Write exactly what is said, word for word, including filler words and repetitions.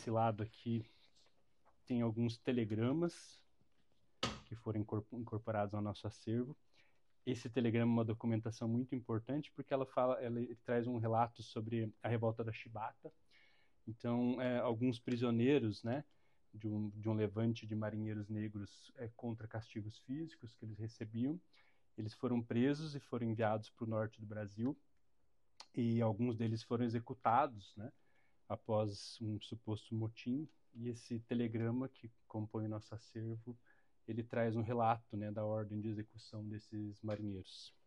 Desse lado aqui tem alguns telegramas que foram incorporados ao nosso acervo. Esse telegrama é uma documentação muito importante porque ela fala, ela traz um relato sobre a revolta da Chibata. Então, é, alguns prisioneiros, né, de um, de um levante de marinheiros negros é, contra castigos físicos que eles recebiam, eles foram presos e foram enviados para o norte do Brasil, e alguns deles foram executados, né, após um suposto motim. E esse telegrama que compõe o nosso acervo, ele traz um relato, né, da ordem de execução desses marinheiros.